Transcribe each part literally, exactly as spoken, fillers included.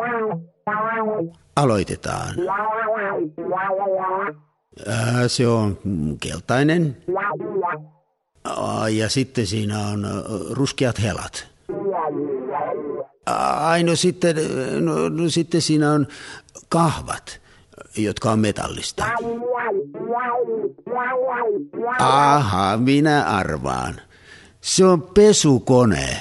Aloitetaan. Ää, se on keltainen. Aa, ja sitten siinä on ruskeat helat. Ai, no sitten, no, no sitten siinä on kahvat, jotka on metallista. Aha, minä arvaan. Se on pesukone.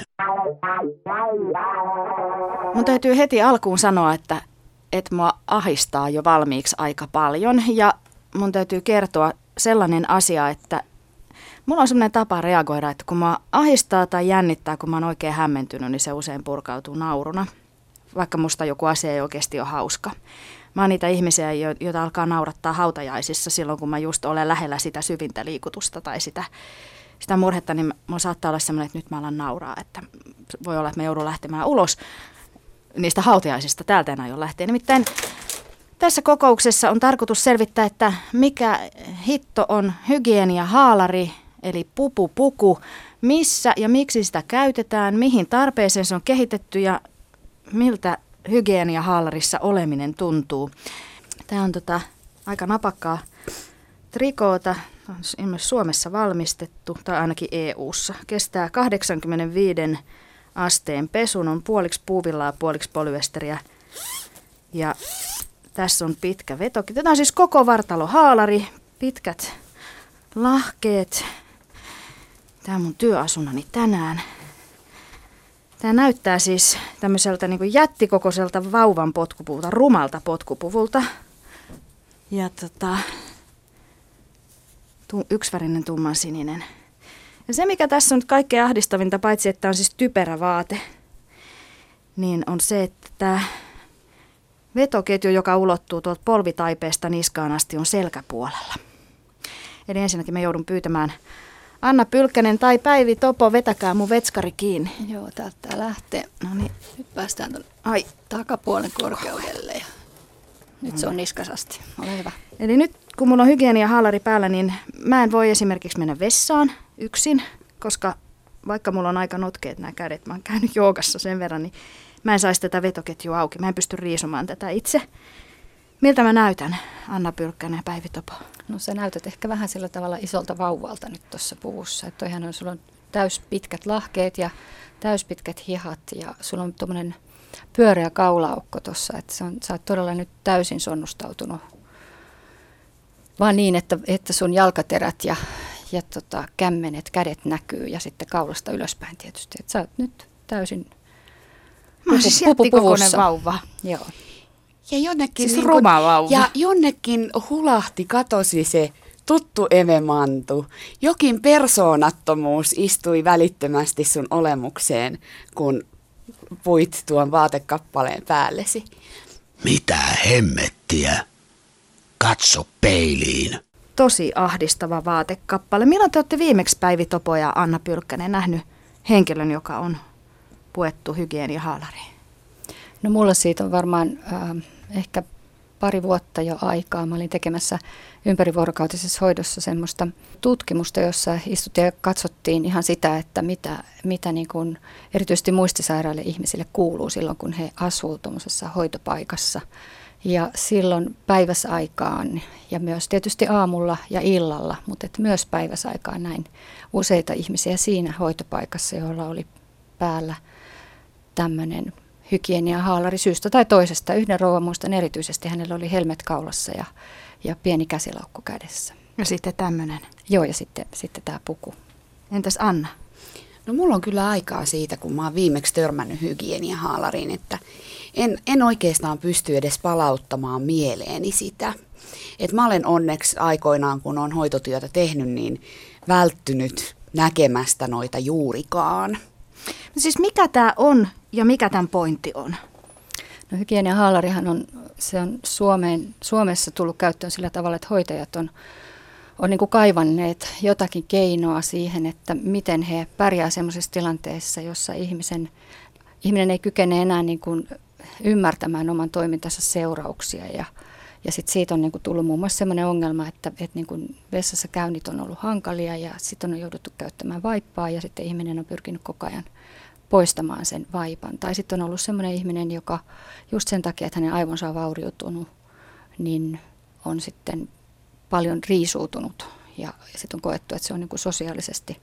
Mun täytyy heti alkuun sanoa, että, että mua ahistaa jo valmiiksi aika paljon. Ja mun täytyy kertoa sellainen asia, että mulla on sellainen tapa reagoida, että kun mua ahistaa tai jännittää, kun mä oon oikein hämmentynyt, niin se usein purkautuu nauruna. Vaikka musta joku asia ei oikeasti ole hauska. Mä oon niitä ihmisiä, joita alkaa naurattaa hautajaisissa silloin, kun mä just olen lähellä sitä syvintä liikutusta tai sitä, sitä murhetta, niin mun saattaa olla semmoinen, että nyt mä alan nauraa, että voi olla, että mä joudun lähtemään ulos niistä hautajaisista. Täältä en aio lähteä. Nimittäin tässä kokouksessa on tarkoitus selvittää, että mikä hitto on hygieniahaalari, eli pupupuku, missä ja miksi sitä käytetään, mihin tarpeeseen se on kehitetty ja miltä hygieniahaalarissa oleminen tuntuu. Tämä on tota, aika napakkaa trikoota, on myös Suomessa valmistettu, tai ainakin E U:ssa. Kestää kahdeksankymmentäviisi asteen pesun, on puoliksi puuvillaa, puoliksi polyesteriä. Ja tässä on pitkä vetokin. Tätä on siis koko vartalohaalari, pitkät lahkeet. Tämä on mun työasunnani tänään. Tämä näyttää siis tämmöiseltä niin kuin jättikokoiselta vauvan potkupuvulta, rumalta potkupuvulta. Ja tota, tu, yksivärinen tummansininen. Ja se, mikä tässä on nyt kaikkein ahdistavinta, paitsi että on siis typerä vaate, niin on se, että tämä vetoketju, joka ulottuu tuolta polvitaipeesta niskaan asti, on selkäpuolella. Eli ensinnäkin mä joudun pyytämään Anna Pylkkänen tai Päivi Topo, vetäkää mun vetskari kiinni. Joo, täältä lähtee. No niin. Nyt päästään tuon ai, takapuolen korkeudelle. Ja nyt se on niskasasti. Ole hyvä. Eli nyt kun mulla on hygieniahaalari päällä, niin mä en voi esimerkiksi mennä vessaan yksin, koska vaikka mulla on aika notkeet nämä kädet, mä oon käynyt joogassa sen verran, niin mä en saisi tätä vetoketjua auki. Mä en pysty riisumaan tätä itse. Miltä mä näytän, Anna Pylkkänen ja Päivi Topo? No sä näytät ehkä vähän sillä tavalla isolta vauvalta nyt tuossa puvussa. Että toihan on, sulla on täyspitkät lahkeet ja täyspitkät hihat ja sulla on tuommoinen pyöreä kaulaaukko tuossa. Että se on, sä oot todella nyt täysin sonnustautunut. Vaan niin, että, että sun jalkaterät ja, ja tota, kämmenet, kädet näkyy ja sitten kaulasta ylöspäin tietysti. Että sä oot nyt täysin Mä oon siis jättikokoinen vauva. Joo. Ja jonnekin, siis niin kun, ja jonnekin hulahti, katosi se tuttu evemantu. Jokin persoonattomuus istui välittömästi sun olemukseen, kun puit tuon vaatekappaleen päällesi. Mitä hemmettiä? Katso peiliin. Tosi ahdistava vaatekappale. Milloin te olette viimeksi, Päivi Topo ja Anna Pylkkänen, nähnyt henkilön, joka on puettu hygieniahaalariin? No mulla siitä on varmaan äh, ehkä pari vuotta jo aikaa. Mä olin tekemässä ympärivuorokautisessa hoidossa semmoista tutkimusta, jossa istuttiin ja katsottiin ihan sitä, että mitä, mitä niin kuin erityisesti muistisairaille ihmisille kuuluu silloin, kun he asuu tuollaisessa hoitopaikassa. Ja silloin päiväsaikaan ja myös tietysti aamulla ja illalla, mutta et myös päiväsaikaan näin useita ihmisiä siinä hoitopaikassa, joilla oli päällä tämmöinen hygieniahaalari syystä tai toisesta. Yhden rouvan muistan erityisesti, hänellä oli helmet kaulassa ja, ja pieni käsilaukku kädessä. Ja sitten tämmöinen. Joo, ja sitten, sitten tämä puku. Entäs Anna? No mulla on kyllä aikaa siitä, kun mä oon viimeksi törmännyt hygieniahaalariin, että en, en oikeastaan pysty edes palauttamaan mieleeni sitä. Et mä olen onneksi aikoinaan, kun olen hoitotyötä tehnyt, niin välttynyt näkemästä noita juurikaan. No siis mikä tämä on ja mikä tämän pointti on? No hygieniahaalarihan on, se on Suomeen, Suomessa tullut käyttöön sillä tavalla, että hoitajat on, on niin kuin kaivanneet jotakin keinoa siihen, että miten he pärjää sellaisessa tilanteessa, jossa ihmisen, ihminen ei kykene enää niin kuin ymmärtämään oman toimintansa seurauksia. Ja, ja sitten siitä on niin kuin tullut muun muassa sellainen ongelma, että, että niin kuin vessassa käynnit on ollut hankalia ja sitten on jouduttu käyttämään vaippaa ja sitten ihminen on pyrkinyt koko ajan poistamaan sen vaipan. Tai sitten on ollut sellainen ihminen, joka just sen takia, että hänen aivonsa on vauriutunut, niin on sitten paljon riisuutunut. Ja, ja sitten on koettu, että se on niin kuin sosiaalisesti,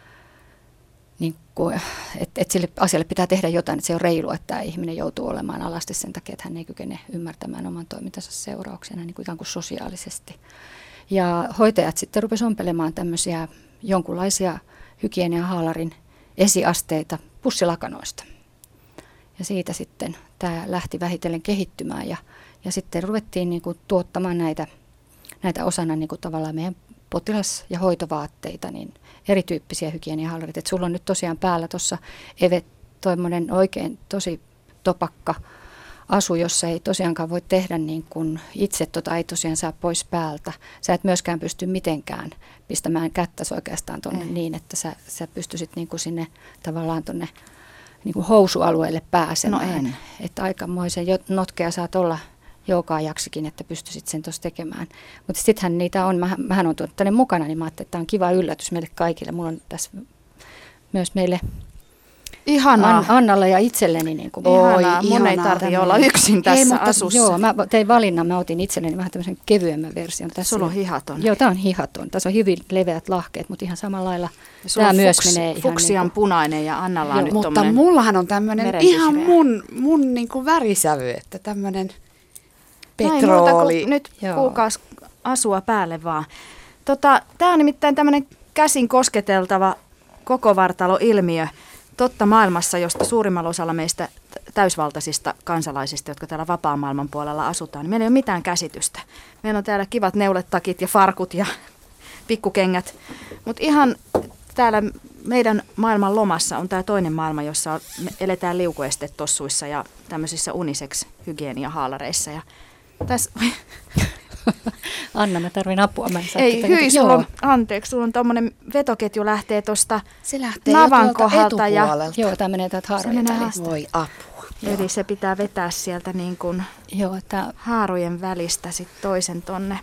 niin kuin, että, että sille asialle pitää tehdä jotain, että se on reilu, että tämä ihminen joutuu olemaan alasti sen takia, että hän ei kykene ymmärtämään oman toimintansa seurauksena niin kuin ikään kuin sosiaalisesti. Ja hoitajat sitten rupesivat ompelemaan tämmöisiä jonkunlaisia hygieniahaalarin esiasteita pussilakanoista. Ja siitä sitten tämä lähti vähitellen kehittymään ja, ja sitten ruvettiin niin kuin tuottamaan näitä, näitä osana niin kuin tavallaan meidän potilas- ja hoitovaatteita, niin erityyppisiä hygieniahaalareita. Että sulla on nyt tosiaan päällä tuossa Eve toimonen oikein tosi topakka asu, jossa ei tosiaankaan voi tehdä niin kuin itse, tota ei tosiaan saa pois päältä. Sä et myöskään pysty mitenkään pistämään kättäsi oikeastaan tuonne niin, että sä, sä pystyisit niin kuin sinne tavallaan tuonne niin kuin housualueelle pääsemään. No en. Että aikamoisen notkea saat olla joukaajaksikin, että pystyisit sen tuossa tekemään. Mutta sittenhän niitä on, mähän, mähän on tuonut tänne mukana, niin mä ajattelin, että tämä on kiva yllätys meille kaikille. Mulla on tässä myös meille Ihanaa. An, Annalle ja itselleni. Niin kuin, ihanaa. Mun ei tarvitse olla yksin tässä ei, mutta, asussa. Joo, mä tein valinnan, mä otin itselleni vähän tämmöisen kevyemmän version. Tässä sulla on hihaton. Joo, tämä on hihaton. Tässä on hyvin leveät lahkeet, mutta ihan samalla lailla tämä myös fuks, menee ihan fuksian niin kuin, punainen ja Annalla on joo, nyt mutta tommonen mullahan on tämmöinen ihan mun, mun niin kuin värisävy, että tämmöinen petrooli. Nyt kuukausi asua päälle vaan. Tota, tämä on nimittäin tämmöinen käsin kosketeltava koko vartalo-ilmiö. Totta maailmassa, josta suurimmalla osalla meistä täysvaltaisista kansalaisista, jotka täällä vapaa-maailman puolella asutaan, niin meillä ei ole mitään käsitystä. Meillä on täällä kivat neuletakit ja farkut ja pikkukengät, mutta ihan täällä meidän maailman lomassa on tämä toinen maailma, jossa me eletään liukuestetossuissa ja tämmöisissä unisex-hygieniahaalareissa. Ja tässä Anna, mä tarvin apua. Mä en ei, hyi, sulla on, anteeksi, sulla on tommonen vetoketju lähtee tuosta navan kohdalta. Ja joo, tämä menee täältä haarojen välistä. Voi apua. Joo. Eli se pitää vetää sieltä niin kuin joo, tää haarojen välistä sit toisen tonne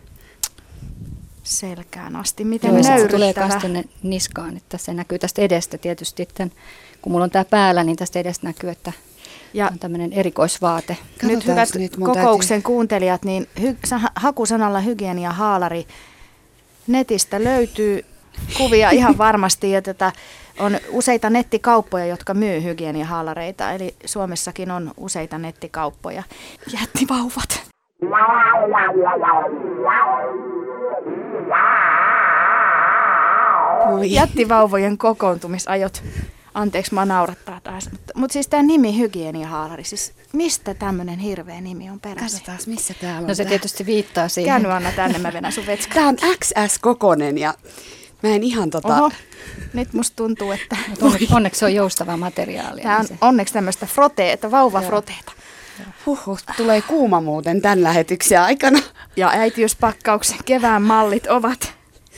selkään asti. Miten joo, nöyryttävä. Se tulee taas tuonne niskaan, että se näkyy tästä edestä tietysti. Että kun mulla on tää päällä, niin tästä edestä näkyy, että ja on tämmöinen erikoisvaate. Nyt hyvät nyt kokouksen täytyy kuuntelijat, niin hy- hakusanalla hygieniahaalari netistä löytyy kuvia ihan varmasti. Ja tätä on useita nettikauppoja, jotka myy hygieniahaalareita. Eli Suomessakin on useita nettikauppoja. Jättivauvat. Jättivauvojen kokoontumisajot. Anteeksi, mä naurattaa taas. Mutta mut siis tämä nimi hygieniahaalari, siis mistä tämmöinen hirveä nimi on peräisin? Katsotaan, missä täällä on. No se tää tietysti viittaa siihen. Käänny Anna tänne, mä venän sun vetskaan. Tää on X S-kokonen ja mä en ihan tota... Oho, nyt musta tuntuu, että onneksi, onneksi se on joustavaa materiaalia. Tämä on niin onneksi tämmöistä froteeta, vauvafroteeta. Huhhuh, tulee kuuma muuten tämän lähetyksen aikana. Ja äitiyspakkauksen kevään mallit ovat...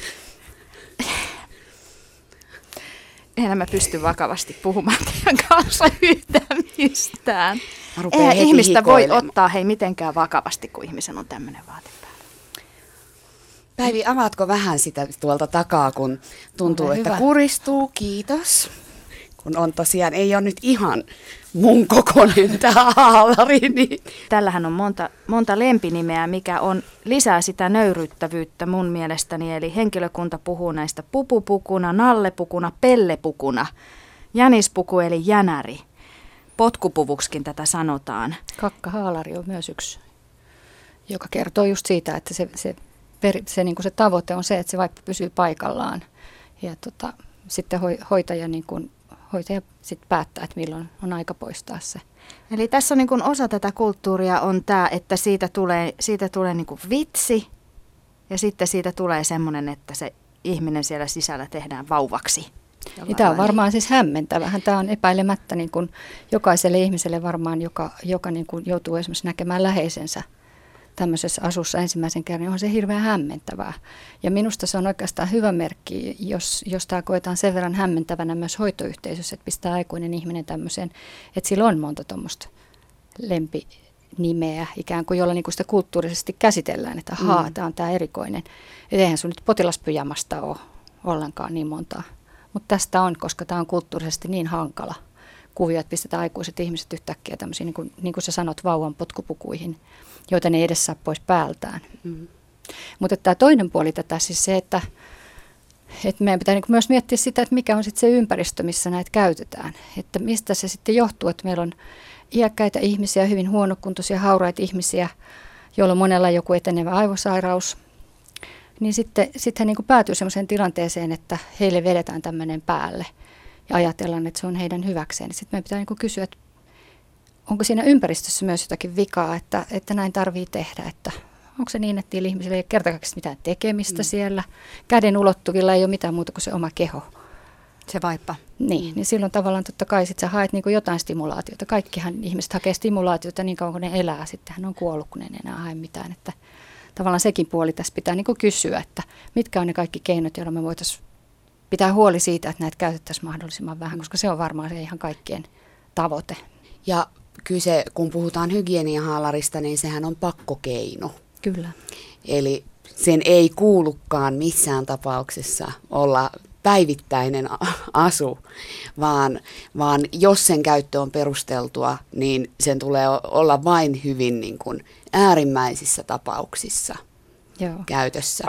Enhän mä pysty vakavasti puhumaan teidän kanssa yhtään mistään. Eihän ihmistä voi ottaa hei mitenkään vakavasti, kun ihmisen on tämmöinen vaate päällä. Päivi, avaatko vähän sitä tuolta takaa, kun tuntuu, ole että hyvä. Kuristuu? Kiitos. Kun on tosiaan, ei ole nyt ihan mun kokoinen tämä haalari. Niin. Tällähän on monta, monta lempinimeä, mikä on lisää sitä nöyryttävyyttä mun mielestäni. Eli henkilökunta puhuu näistä pupupukuna, nallepukuna, pellepukuna, jänispuku eli jänäri. Potkupuvuksikin tätä sanotaan. Kakkahaalari on myös yksi, joka kertoo just siitä, että se, se, se, se, niin kuin se tavoite on se, että se vaippa pysyy paikallaan. Ja tota, sitten hoitaja niin kuin hoitaja sitten päättää, että milloin on aika poistaa se. Eli tässä on niin kuin osa tätä kulttuuria on tämä, että siitä tulee, siitä tulee niin kuin vitsi ja sitten siitä tulee semmoinen, että se ihminen siellä sisällä tehdään vauvaksi. Niin tämä on varmaan siis hämmentävähän. Tämä on epäilemättä niin kuin jokaiselle ihmiselle varmaan, joka, joka niin kuin joutuu esimerkiksi näkemään läheisensä tämmöisessä asussa ensimmäisen kerran, niin on se hirveän hämmentävää. Ja minusta se on oikeastaan hyvä merkki, jos, jos tämä koetaan sen verran hämmentävänä myös hoitoyhteisössä, että pistää aikuinen ihminen tämmöiseen, että sillä on monta tuommoista lempinimeä, ikään kuin jolla niinku sitä kulttuurisesti käsitellään, että ahaa, mm. tämä on tämä erikoinen. Et eihän sun nyt potilaspyjamasta ole ollenkaan niin montaa. Mutta tästä on, koska tämä on kulttuurisesti niin hankala kuvio, että pistetään aikuiset ihmiset yhtäkkiä tämmöisiin, niin kuin, niin kuin sä sanot, vauvan potkupukuihin, joita ne ei edes saa pois päältään. Mm. Mutta tämä toinen puoli tätä siis se, että, että meidän pitää niin myös miettiä sitä, että mikä on sitten se ympäristö, missä näitä käytetään. Että mistä se sitten johtuu, että meillä on iäkkäitä ihmisiä, hyvin huonokuntoisia, hauraita ihmisiä, joilla on monella joku etenevä aivosairaus. Niin sitten, sitten he niin kuin päätyy sellaiseen tilanteeseen, että heille vedetään tämmöinen päälle ja ajatellaan, että se on heidän hyväkseen. Sitten meidän pitää niin kuin kysyä, että onko siinä ympäristössä myös jotakin vikaa, että, että näin tarvii tehdä, että onko se niin, että niillä ihmisillä ei ole kertakaikkiaan mitään tekemistä mm. siellä. Käden ulottuvilla ei ole mitään muuta kuin se oma keho. Se vaippa. Niin, niin silloin tavallaan totta kai sit sä haet niinku jotain stimulaatiota. Kaikkihan ihmiset hakee stimulaatiota niin kauan kun ne elää. Sitten hän on kuollut, kun ne ei enää hae mitään. Että tavallaan sekin puoli tässä pitää niinku kysyä, että mitkä on ne kaikki keinot, joilla me voitaisiin pitää huoli siitä, että näitä käytettäisiin mahdollisimman vähän, koska se on varmaan se ihan kaikkien tavoite. Ja kyse, kun puhutaan hygieniahaalarista, niin sehän on pakkokeino. Kyllä. Eli sen ei kuulukaan missään tapauksessa olla päivittäinen asu, vaan, vaan jos sen käyttö on perusteltua, niin sen tulee olla vain hyvin niin kuin äärimmäisissä tapauksissa Joo. käytössä.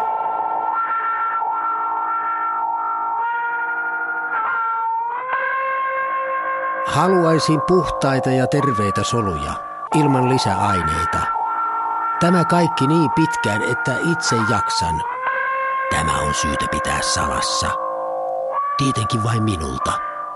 Haluaisin puhtaita ja terveitä soluja, ilman lisäaineita. Tämä kaikki niin pitkään, että itse jaksan. Tämä on syytä pitää salassa. Tietenkin vain minulta.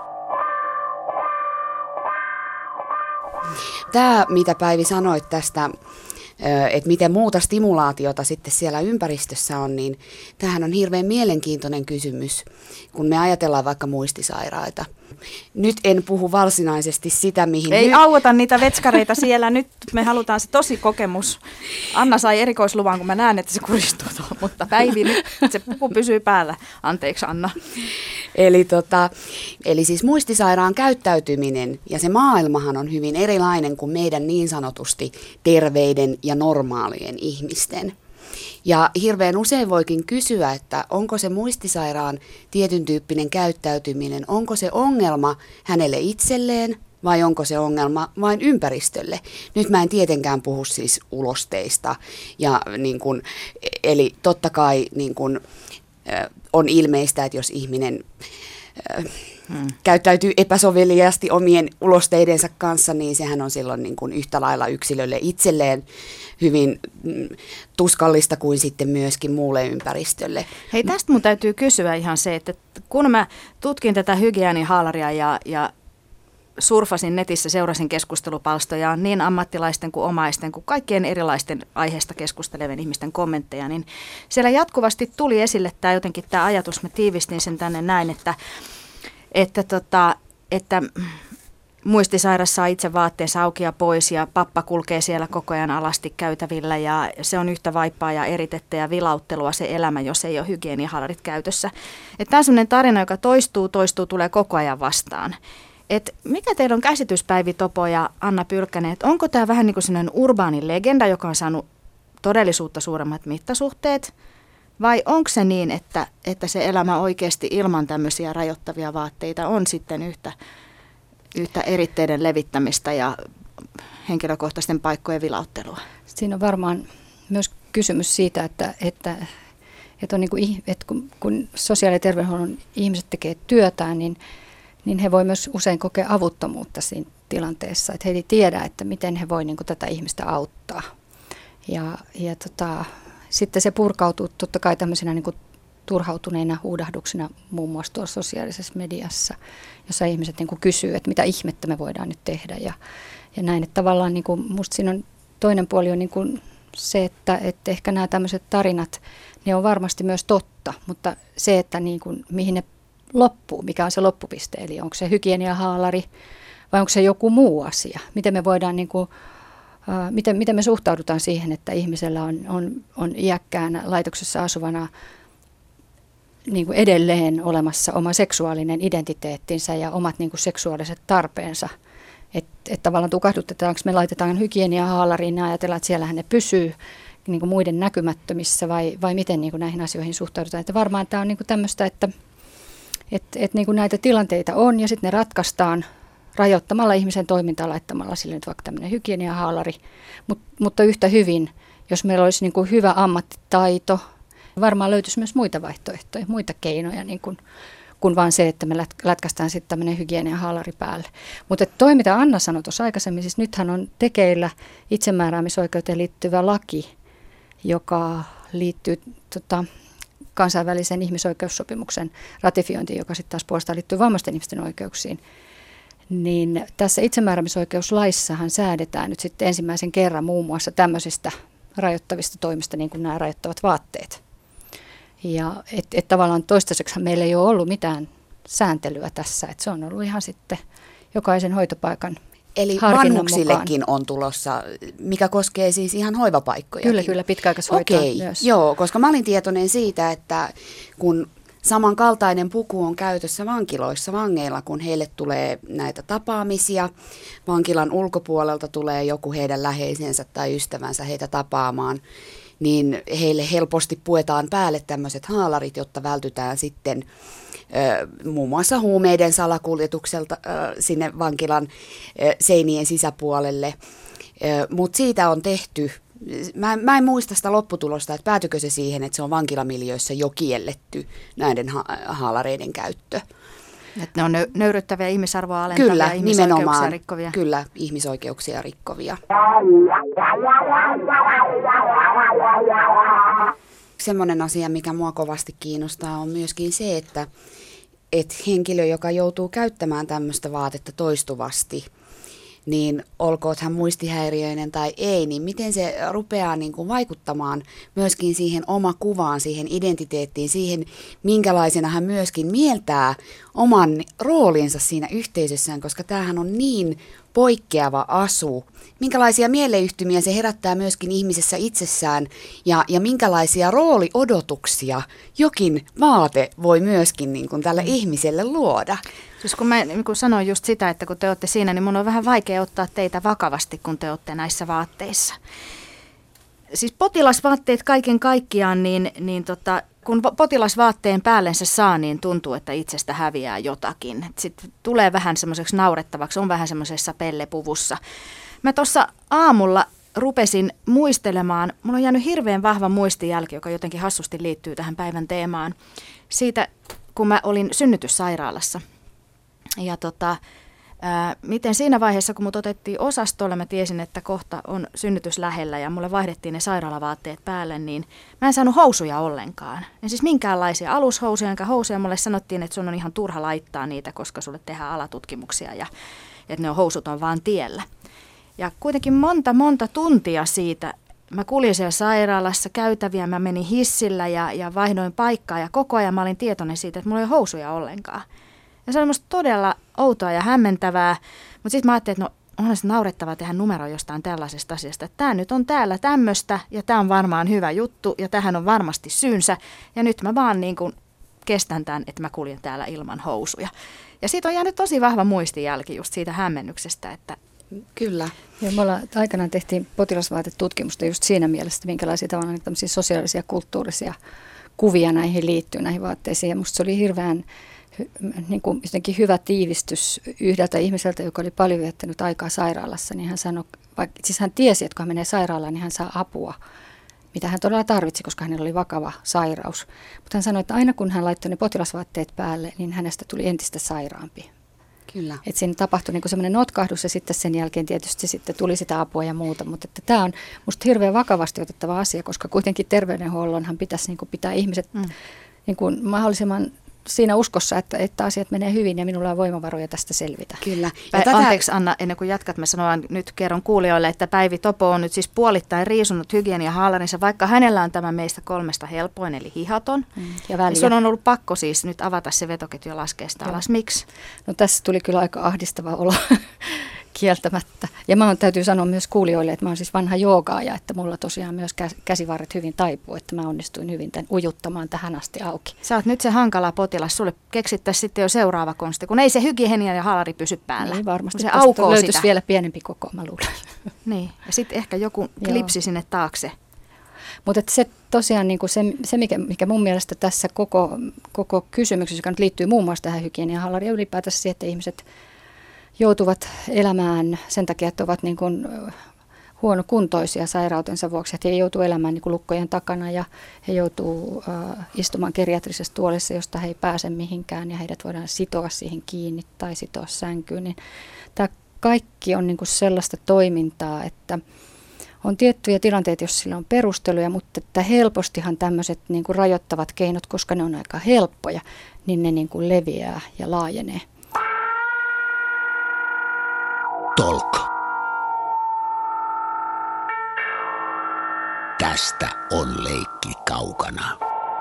Tämä, mitä Päivi sanoit tästä, että miten muuta stimulaatiota sitten siellä ympäristössä on, niin tämähän on hirveän mielenkiintoinen kysymys, kun me ajatellaan vaikka muistisairaita. Nyt en puhu varsinaisesti sitä, mihin... Ei hy- auta niitä vetskareita siellä. Nyt me halutaan se tosi kokemus. Anna sai erikoisluvan, kun mä näen, että se kuristuu tuohon, mutta Päivi, nyt se puku pysyy päällä. Anteeksi, Anna. Eli, tota, eli siis muistisairaan käyttäytyminen ja se maailmahan on hyvin erilainen kuin meidän niin sanotusti terveiden ja normaalien ihmisten. Ja hirveän usein voikin kysyä, että onko se muistisairaan tietyn tyyppinen käyttäytyminen, onko se ongelma hänelle itselleen vai onko se ongelma vain ympäristölle. Nyt mä en tietenkään puhu siis ulosteista, ja niin kun, eli totta kai niin kun, on ilmeistä, että jos ihminen Hmm. käyttäytyy epäsoveliaasti omien ulosteidensa kanssa, niin sehän on silloin niin kuin yhtä lailla yksilölle itselleen hyvin mm, tuskallista kuin sitten myöskin muulle ympäristölle. Hei, tästä mun täytyy kysyä ihan se, että kun mä tutkin tätä hygienihaalaria ja, ja surfasin netissä, seurasin keskustelupalstoja niin ammattilaisten kuin omaisten kuin kaikkien erilaisten aiheesta keskustelevien ihmisten kommentteja, niin siellä jatkuvasti tuli esille tämä jotenkin tämä ajatus, mä tiivistin sen tänne näin, että Että, tota, että muistisairas saa itse vaatteensa auki ja pois ja pappa kulkee siellä koko ajan alasti käytävillä ja se on yhtä vaippaa ja eritettä ja vilauttelua se elämä, jos ei ole hygieniahalarit käytössä. Tämä on sellainen tarina, joka toistuu, toistuu, tulee koko ajan vastaan. Et mikä teillä on käsitys, Päivi Topo ja Anna Pylkkänen, että onko tämä vähän niin kuin sellainen urbaani legenda, joka on saanut todellisuutta suuremmat mittasuhteet? Vai onko se niin, että, että se elämä oikeasti ilman tämmöisiä rajoittavia vaatteita on sitten yhtä, yhtä eritteiden levittämistä ja henkilökohtaisten paikkojen vilauttelua? Siinä on varmaan myös kysymys siitä, että, että, että, on niin kuin, että kun, kun sosiaali- ja terveydenhuollon ihmiset tekee työtään, niin, niin he voi myös usein kokea avuttomuutta siinä tilanteessa. Että he ei tiedä, että miten he voi niin kuin tätä ihmistä auttaa. Ja, ja tota... Sitten se purkautuu totta kai tämmöisenä niin kuin turhautuneina huudahduksina muun muassa tuossa sosiaalisessa mediassa, jossa ihmiset niin kuin kysyy, että mitä ihmettä me voidaan nyt tehdä. Ja, ja näin, että tavallaan niin kuin musta siinä on toinen puoli on niin kuin se, että, että ehkä nämä tämmöiset tarinat, ne on varmasti myös totta, mutta se, että niin kuin, mihin ne loppuu, mikä on se loppupiste, eli onko se hygieniahaalari vai onko se joku muu asia, miten me voidaan niin kuin Uh, miten, miten me suhtaudutaan siihen, että ihmisellä on, on, on iäkkäänä laitoksessa asuvana niin kuin edelleen olemassa oma seksuaalinen identiteettinsä ja omat niin kuin seksuaaliset tarpeensa. Että et tavallaan tukahdutetaanko me laitetaan hygieniahaalariin ja ajatellaan, että siellähän ne pysyy niin kuin muiden näkymättömissä vai, vai miten niin kuin näihin asioihin suhtaudutaan. Että varmaan tämä on niin kuin tämmöistä, että et, et niin kuin näitä tilanteita on ja sitten ne ratkaistaan rajoittamalla ihmisen toimintaa, laittamalla sille nyt vaikka tämmöinen hygieniahaalari, Mut, mutta yhtä hyvin, jos meillä olisi niin kuin hyvä ammattitaito, varmaan löytyisi myös muita vaihtoehtoja, muita keinoja, niin kuin, kuin vaan se, että me lätkästään sitten tämmöinen hygieniahaalari päälle. Mutta toi, mitä Anna sanoi tuossa aikaisemmin, siis nythän on tekeillä itsemääräämisoikeuteen liittyvä laki, joka liittyy tota, kansainvälisen ihmisoikeussopimuksen ratifiointiin, joka sitten taas puolestaan liittyy vammaisten ihmisten oikeuksiin. Niin tässä itsemääräämisoikeuslaissahan säädetään nyt sitten ensimmäisen kerran muun muassa tämmöisistä rajoittavista toimista, niin kuin nämä rajoittavat vaatteet. Ja et, et tavallaan toistaiseksi meillä ei ole ollut mitään sääntelyä tässä, että se on ollut ihan sitten jokaisen hoitopaikan Eli vanhuksillekin mukaan on tulossa, mikä koskee siis ihan hoivapaikkoja. Kyllä, kyllä, pitkäaikaishoitoa Okei, myös. Joo, koska mä olin tietoinen siitä, että kun samankaltainen puku on käytössä vankiloissa vangeilla, kun heille tulee näitä tapaamisia, vankilan ulkopuolelta tulee joku heidän läheisensä tai ystävänsä heitä tapaamaan, niin heille helposti puetaan päälle tämmöiset haalarit, jotta vältytään sitten ö, muun muassa huumeiden salakuljetukselta ö, sinne vankilan ö, seinien sisäpuolelle. Mutta siitä on tehty, mä, mä en muista sitä lopputulosta, että päätykö se siihen, että se on vankilamiljöissä jo kielletty näiden ha- haalareiden käyttö. Että ne on nö- nöyryttäviä, ihmisarvoa alentavia, kyllä, ihmisoikeuksia nimenomaan, rikkovia. Kyllä, ihmisoikeuksia rikkovia. Semmoinen asia, mikä mua kovasti kiinnostaa, on myöskin se, että, että henkilö, joka joutuu käyttämään tämmöistä vaatetta toistuvasti, niin olkoon hän muistihäiriöinen tai ei, niin miten se rupeaa niin kuin vaikuttamaan myöskin siihen oma kuvaan, siihen identiteettiin, siihen minkälaisena hän myöskin mieltää oman roolinsa siinä yhteisössään, koska tämähän on niin poikkeava asu. Minkälaisia mieleyhtymiä se herättää myöskin ihmisessä itsessään ja, ja minkälaisia rooliodotuksia jokin vaate voi myöskin niin kuin tälle ihmiselle luoda. Siis kun mä niin kun sanoin just sitä, että kun te olette siinä, niin mun on vähän vaikea ottaa teitä vakavasti, kun te olette näissä vaatteissa. Siis potilasvaatteet kaiken kaikkiaan, niin, niin tota, kun potilasvaatteen päällensä saa, niin tuntuu, että itsestä häviää jotakin. Sitten tulee vähän semmoiseksi naurettavaksi, on vähän semmoisessa pellepuvussa. Mä tuossa aamulla rupesin muistelemaan, mulla on jäänyt hirveän vahva muistijälki, joka jotenkin hassusti liittyy tähän päivän teemaan, siitä kun mä olin synnytyssairaalassa. Ja tota, ää, miten siinä vaiheessa, kun mut otettiin osastolle, mä tiesin, että kohta on synnytys lähellä ja mulle vaihdettiin ne sairaalavaatteet päälle, niin mä en saanut housuja ollenkaan. En siis minkäänlaisia alushousuja enkä housuja. Mulle sanottiin, että sun on ihan turha laittaa niitä, koska sulle tehdään alatutkimuksia ja että ne on housut on vaan tiellä. Ja kuitenkin monta, monta tuntia siitä, mä kuljin siellä sairaalassa käytäviä, mä menin hissillä ja, ja vaihdoin paikkaa ja koko ajan mä olin tietoinen siitä, että mulla ei ole housuja ollenkaan. Ja se oli musta todella outoa ja hämmentävää, mutta sitten mä ajattelin, että no onhan se naurettavaa tehdä numero jostain tällaisesta asiasta, että tämä nyt on täällä tämmöistä ja tämä on varmaan hyvä juttu ja tähän on varmasti syynsä ja nyt mä vaan niin kuin kestän tämän, että mä kuljen täällä ilman housuja. Ja siitä on jäänyt tosi vahva muistijälki just siitä hämmennyksestä, että Kyllä. Ja me ollaan, aikanaan tehtiin potilasvaatetutkimusta just siinä mielessä, että minkälaisia tavallaan tämmöisiä sosiaalisia, kulttuurisia kuvia näihin liittyy, näihin vaatteisiin. Ja musta se oli hirveän niin kuin jotenkin hyvä tiivistys yhdeltä ihmiseltä, joka oli paljon viettänyt aikaa sairaalassa. Niin hän sanoi, vaikka, siis hän tiesi, että kun hän menee sairaalaan, niin hän saa apua, mitä hän todella tarvitsi, koska hänellä oli vakava sairaus. Mutta hän sanoi, että aina kun hän laittoi ne potilasvaatteet päälle, niin hänestä tuli entistä sairaampi. Kyllä. Että siinä tapahtui niinku semmoinen notkahdus ja sitten sen jälkeen tietysti sitten tuli sitä apua ja muuta, mutta että tämä on musta hirveän vakavasti otettava asia, koska kuitenkin terveydenhuollonhan pitäisi niinku pitää ihmiset mm. niinku mahdollisimman siinä uskossa, että, että asiat menee hyvin ja minulla on voimavaroja tästä selvitä. Kyllä. Ja tätä... Anteeksi Anna, ennen kuin jatkat, mä sanon nyt kerron kuulijoille, että Päivi Topo on nyt siis puolittain riisunut hygieniahaalarinsa, vaikka hänellä on tämä meistä kolmesta helpoin, eli hihaton. Mm. Ja väliä. Sun on ollut pakko siis nyt avata se vetoketju ja laskea sitä alas. Miksi? No tässä tuli kyllä aika ahdistava olo kieltämättä. Ja mä oon, täytyy sanoa myös kuulijoille, että mä oon siis vanha joogaaja, että mulla tosiaan myös käsivarret hyvin taipuu, että mä onnistuin hyvin tämän ujuttamaan tähän asti auki. Sä oot nyt se hankala potilas, sulle keksittäisiin sitten jo seuraava konsti, kun ei se hygienia ja haalari pysy päällä. Niin varmasti se aukoo löytyisi sitä. Vielä pienempi koko, mä luulen. Niin, ja sitten ehkä joku klipsi sinne taakse. Mutta se tosiaan niin se, se mikä, mikä mun mielestä tässä koko, koko kysymyksessä, joka nyt liittyy muun muassa tähän hygieniahaalariin ja ylipäätänsä siihen, että ihmiset joutuvat elämään sen takia, että ovat niin kuin huonokuntoisia sairautensa vuoksi, että he joutuvat elämään niin kuin lukkojen takana ja he joutuvat uh, istumaan geriatrisessa tuolissa, josta he ei pääse mihinkään ja heidät voidaan sitoa siihen kiinni tai sitoa sänkyyn. Niin tämä kaikki on niin kuin sellaista toimintaa, että on tiettyjä tilanteita, jos sillä on perusteluja, mutta että helpostihan tämmöiset niin kuin rajoittavat keinot, koska ne on aika helppoja, niin ne niin kuin leviää ja laajenee. Tolk. Tästä on leikki kaukana.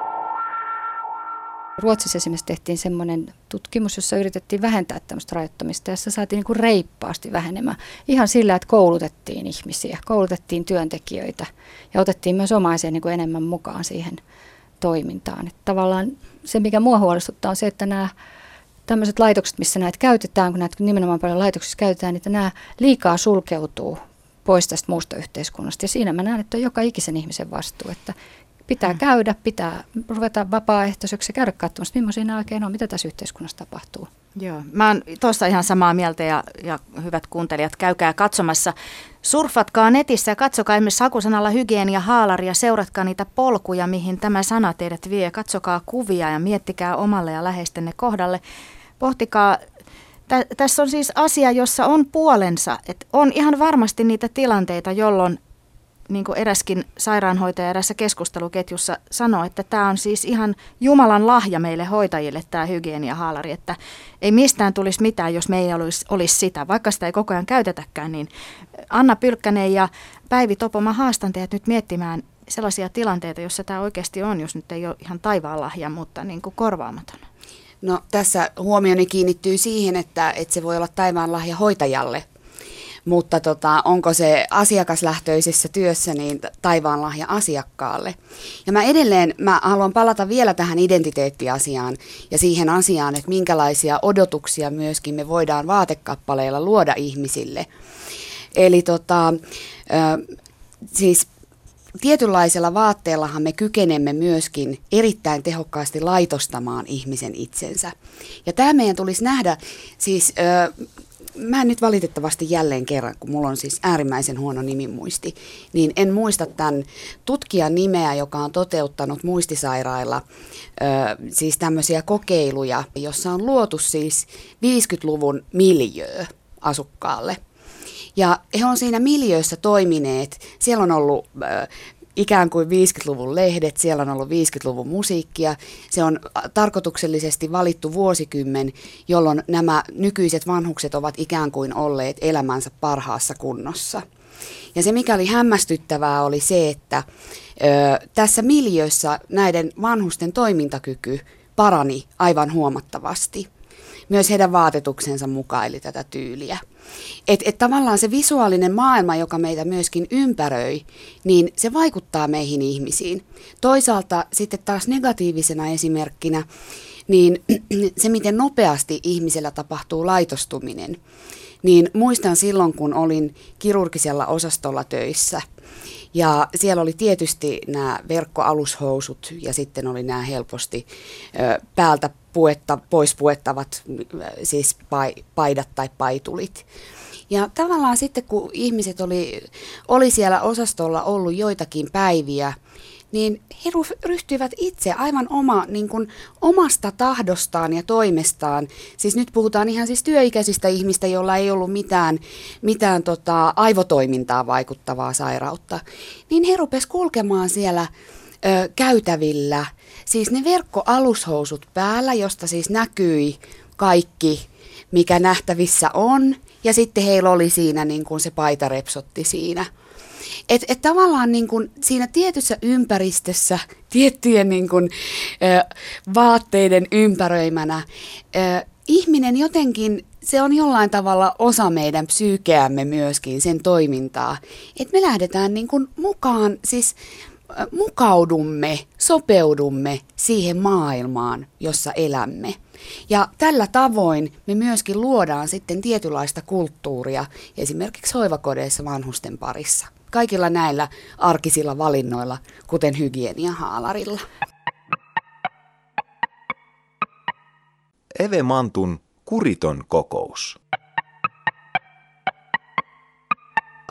Ruotsissa esimerkiksi tehtiin semmoinen tutkimus, jossa yritettiin vähentää tämmöistä rajoittamista, jossa saatiin niin kuin reippaasti vähenemään. Ihan sillä, että koulutettiin ihmisiä, koulutettiin työntekijöitä ja otettiin myös omaisia niin kuin enemmän mukaan siihen toimintaan. Että tavallaan se, mikä mua huolestuttaa, on se, että nämä tämmöiset laitokset, missä näitä käytetään, kun näitä nimenomaan paljon laitoksissa käytetään, niin nämä liikaa sulkeutuu pois tästä muusta yhteiskunnasta. Ja siinä mä näen, että on joka ikisen ihmisen vastuu, että pitää käydä, pitää ruveta vapaaehtoiseksi ja käydä katsomassa, millaisia nämä oikein on, mitä tässä yhteiskunnassa tapahtuu. Joo, mä oon tuossa ihan samaa mieltä ja, ja hyvät kuuntelijat, käykää katsomassa. Surfatkaa netissä ja katsokaa esimerkiksi hakusanalla hygienia haalari ja seuratkaa niitä polkuja, mihin tämä sana teidät vie. Katsokaa kuvia ja miettikää omalle ja läheistenne kohdalle. Pohtikaa, tä, tässä on siis asia, jossa on puolensa, että on ihan varmasti niitä tilanteita, jolloin niin kuin eräskin sairaanhoitaja erässä keskusteluketjussa sanoi, että tämä on siis ihan Jumalan lahja meille hoitajille tämä hygieniahaalari, että ei mistään tulisi mitään, jos meillä olisi, olisi sitä, vaikka sitä ei koko ajan käytetäkään, niin Anna Pylkkänen ja Päivi Topo, mä haastan teidät nyt miettimään sellaisia tilanteita, joissa tämä oikeasti on, jos nyt ei ole ihan taivaan lahja, mutta niin kuin korvaamaton. No tässä huomioni kiinnittyy siihen, että, että se voi olla taivaan lahja hoitajalle. Mutta tota, onko se asiakaslähtöisessä työssä niin taivaan lahja asiakkaalle? Ja mä edelleen mä haluan palata vielä tähän identiteettiasiaan ja siihen asiaan, että minkälaisia odotuksia myöskin me voidaan vaatekappaleilla luoda ihmisille. Eli tota, ö, siis tietynlaisella vaatteellahan me kykenemme myöskin erittäin tehokkaasti laitostamaan ihmisen itsensä. Ja tämä meidän tulisi nähdä siis... Ö, Mä en nyt valitettavasti jälleen kerran, kun mulla on siis äärimmäisen huono nimimuisti, niin en muista tämän tutkijan nimeä, joka on toteuttanut muistisairailla ö, siis tämmöisiä kokeiluja, jossa on luotu siis viisikymmentäluvun miljöö asukkaalle. Ja he on siinä miljöössä toimineet, siellä on ollut... Ö, ikään kuin viisikymmentäluvun lehdet, siellä on ollut viisikymmentäluvun musiikkia. Se on tarkoituksellisesti valittu vuosikymmen, jolloin nämä nykyiset vanhukset ovat ikään kuin olleet elämänsä parhaassa kunnossa. Ja se, mikä oli hämmästyttävää, oli se, että ö, tässä miljöössä näiden vanhusten toimintakyky parani aivan huomattavasti. Myös heidän vaatetuksensa mukaili tätä tyyliä. Että et tavallaan se visuaalinen maailma, joka meitä myöskin ympäröi, niin se vaikuttaa meihin ihmisiin. Toisaalta sitten taas negatiivisena esimerkkinä, niin se miten nopeasti ihmisellä tapahtuu laitostuminen. Niin muistan silloin, kun olin kirurgisella osastolla töissä. Ja siellä oli tietysti nämä verkkoalushousut ja sitten oli nämä helposti ö, päältä puetta, pois puettavat siis paidat tai paitulit. Ja tavallaan sitten kun ihmiset oli, oli siellä osastolla ollut joitakin päiviä, niin he ryhtyivät itse aivan oma, niin kuin omasta tahdostaan ja toimestaan. Siis nyt puhutaan ihan siis työikäisistä ihmistä, joilla ei ollut mitään, mitään tota, aivotoimintaa vaikuttavaa sairautta. Niin he rupesivat kulkemaan siellä ö, käytävillä. Siis ne verkkoalushousut päällä, josta siis näkyi kaikki, mikä nähtävissä on. Ja sitten heillä oli siinä niin kuin se paitarepsotti siinä. Että et tavallaan niin kun siinä tietyssä ympäristössä, tiettyjen niin kun, ö, vaatteiden ympäröimänä, ö, ihminen jotenkin, se on jollain tavalla osa meidän psyykeämme myöskin, sen toimintaa. Että me lähdetään niin kun mukaan, siis ö, mukaudumme, sopeudumme siihen maailmaan, jossa elämme. Ja tällä tavoin me myöskin luodaan sitten tietynlaista kulttuuria, esimerkiksi hoivakodeissa vanhusten parissa. Kaikilla näillä arkisilla valinnoilla, kuten hygieniahaalarilla. Eve Mantun kuriton kokous.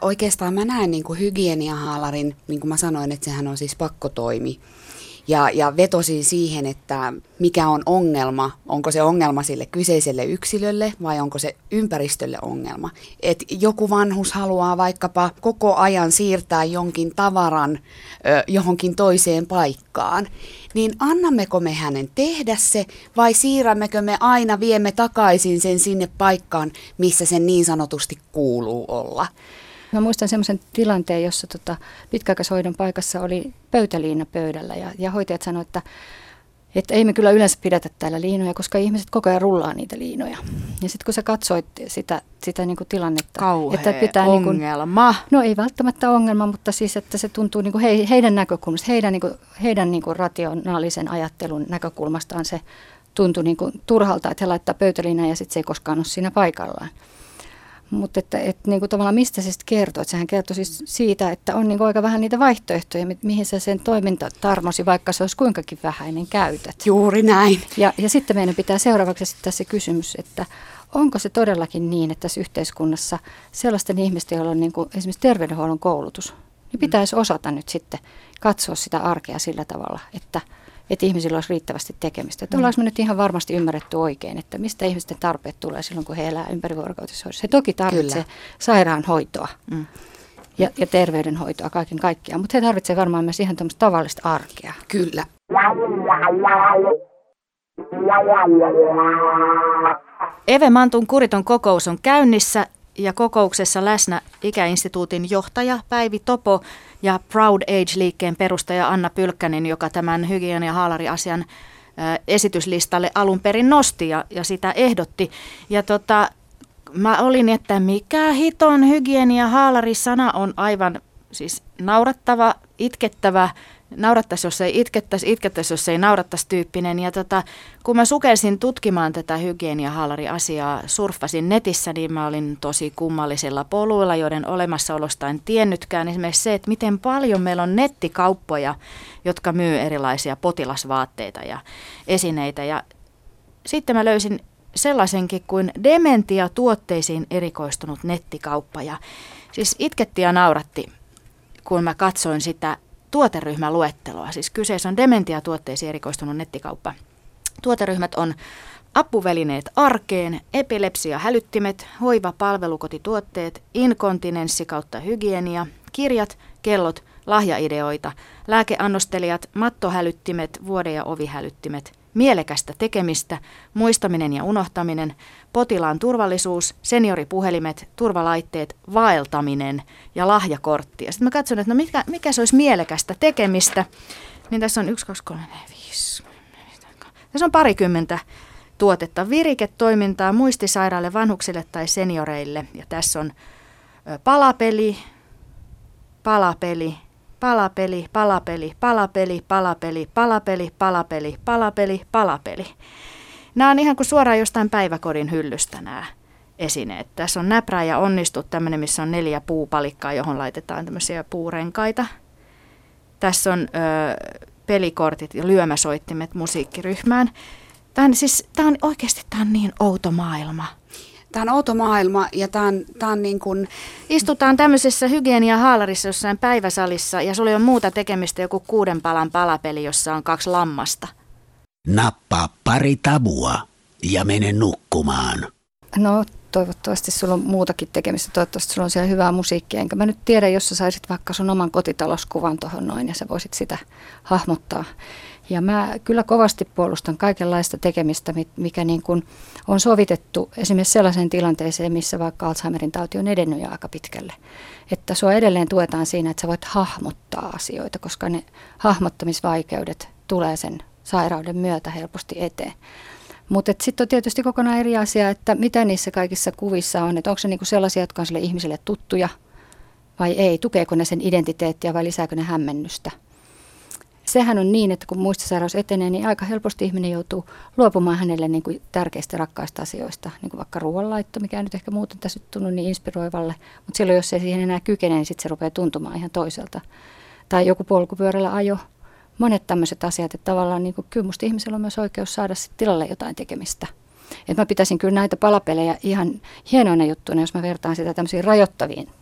Oikeastaan mä näen niin kuin hygieniahaalarin, niin kuin mä sanoin, että sehän on siis pakkotoimi. Ja, ja vetosin siihen, että mikä on ongelma, onko se ongelma sille kyseiselle yksilölle vai onko se ympäristölle ongelma. Et joku vanhus haluaa vaikkapa koko ajan siirtää jonkin tavaran ö, johonkin toiseen paikkaan, niin annammeko me hänen tehdä se vai siirrämmekö me aina viemme takaisin sen sinne paikkaan, missä sen niin sanotusti kuuluu olla. Mä muistan semmoisen tilanteen, jossa tota, pitkäaikaishoidon paikassa oli pöytäliina pöydällä ja, ja hoitajat sanoivat, että, että ei me kyllä yleensä pidetä täällä liinoja, koska ihmiset koko ajan rullaa niitä liinoja. Ja sitten kun sä katsoit sitä, sitä niin kuin tilannetta, kauhea että pitää ongelma. Niin kuin, no ei välttämättä ongelma, mutta siis että se tuntuu niin kuin he, heidän näkökulmasta, heidän, niin kuin, heidän niin kuin rationaalisen ajattelun näkökulmastaan se tuntui niin kuin turhalta, että he laittaa pöytäliinaa ja sitten se ei koskaan ole siinä paikallaan. Mutta että, että niin kuin tavallaan mistä se sitten kertoo? Että sehän kertoo siis siitä, että on niin kuin aika vähän niitä vaihtoehtoja, mihin sä sen toimintatarmosi, vaikka se olisi kuinkakin vähäinen, käytät. Juuri näin. Ja, ja sitten meidän pitää seuraavaksi esittää se kysymys, että onko se todellakin niin, että tässä yhteiskunnassa sellaisten ihmisten, joilla on niin kuin esimerkiksi terveydenhuollon koulutus, niin pitäisi osata nyt sitten katsoa sitä arkea sillä tavalla, että että ihmisillä olisi riittävästi tekemistä. Että ollaanko me nyt ihan varmasti ymmärretty oikein, että mistä ihmisten tarpeet tulee silloin, kun he elää ympärivuorokautisessa hoidossa. He toki tarvitsee Kyllä. sairaanhoitoa mm. ja, ja terveydenhoitoa kaiken kaikkiaan, mutta he tarvitsevat varmaan myös ihan tämmöistä tavallista arkea. Kyllä. Eve Mantun Kuriton kokous on käynnissä ja kokouksessa läsnä Ikäinstituutin johtaja Päivi Topo ja Proud Age-liikkeen perustaja Anna Pylkkänen, joka tämän hygienia-haalari-asian esityslistalle alun perin nosti ja, ja sitä ehdotti. Ja tota, mä olin, että mikä hiton hygienia-haalari-sana on aivan siis naurattava, itkettävä, naurattaisi, jos ei itkettäisi, itkettäisi, jos ei naurattaisi tyyppinen. Ja tota, kun mä sukelsin tutkimaan tätä hygienia-haalari-asiaa, surffasin netissä, niin mä olin tosi kummallisilla poluilla, joiden olemassaolosta en tiennytkään. Esimerkiksi se, että miten paljon meillä on nettikauppoja, jotka myy erilaisia potilasvaatteita ja esineitä. Ja sitten mä löysin sellaisenkin kuin dementia-tuotteisiin erikoistunut nettikauppa. Ja siis itketti ja nauratti, kun mä katsoin sitä tuoteryhmäluetteloa. Siis kyseessä on dementiatuotteisiin erikoistunut nettikauppa. Tuoteryhmät on apuvälineet arkeen, epilepsia-hälyttimet, hoiva-palvelukotituotteet, inkontinenssi kautta hygienia, kirjat, kellot, lahjaideoita, lääkeannostelijat, mattohälyttimet, vuode- ja ovihälyttimet, mielekästä tekemistä, muistaminen ja unohtaminen, potilaan turvallisuus, senioripuhelimet, turvalaitteet, vaeltaminen ja lahjakortti. Ja sitten mä katson, että no mikä, mikä se olisi mielekästä tekemistä, niin tässä on yksi, kaksi, kolme, neljä, viisi. Tässä on parikymmentä tuotetta, viriketoimintaa muistisairaille, vanhuksille tai senioreille. Ja tässä on palapeli, palapeli, palapeli, palapeli, palapeli, palapeli, palapeli, palapeli, palapeli, palapeli. Nämä on ihan kuin suoraan jostain päiväkodin hyllystä nämä esineet. Tässä on näprää ja onnistu, tämmöinen, missä on neljä puupalikkaa, johon laitetaan tämmöisiä puurenkaita. Tässä on ö, pelikortit ja lyömäsoittimet musiikkiryhmään. Tämä on, siis, tämä on oikeasti tämä on niin outo maailma. Tämä on outo maailma ja tämä on, tämä on niin kuin... Istutaan tämmöisessä hygienia-haalarissa jossain päiväsalissa ja sulla on muuta tekemistä joku kuuden palan palapeli, jossa on kaksi lammasta. Nappaa pari tabua ja mene nukkumaan. No toivottavasti sulla on muutakin tekemistä, toivottavasti sulla on siellä hyvää musiikkia. Enkä mä nyt tiedä, jos sä saisit vaikka sun oman kotitalouskuvan tuohon noin ja sä voisit sitä hahmottaa. Ja mä kyllä kovasti puolustan kaikenlaista tekemistä, mikä niin kuin on sovitettu esimerkiksi sellaiseen tilanteeseen, missä vaikka Alzheimerin tauti on edennyt jo aika pitkälle. Että sua edelleen tuetaan siinä, että sä voit hahmottaa asioita, koska ne hahmottamisvaikeudet tulee sen sairauden myötä helposti eteen. Mutta sitten on tietysti kokonaan eri asia, että mitä niissä kaikissa kuvissa on, että onko se niinku sellaisia, jotka on sille ihmiselle tuttuja vai ei, tukeeko ne sen identiteettiä vai lisääkö ne hämmennystä. Sehän on niin, että kun muistisairaus etenee, niin aika helposti ihminen joutuu luopumaan hänelle niin kuin tärkeistä rakkaista asioista, niin kuin vaikka ruoanlaitto, mikä ei nyt ehkä muuten tässä tunnu niin inspiroivalle, mutta silloin jos ei siihen enää kykene, niin sitten se rupeaa tuntumaan ihan toiselta. Tai joku polkupyörällä ajo, monet tämmöiset asiat, että tavallaan niin kuin, kyllä musta ihmisellä on myös oikeus saada sit tilalle jotain tekemistä. Et mä pitäisin kyllä näitä palapelejä ihan hienoina juttuina, jos mä vertaan sitä tämmöisiin rajoittaviin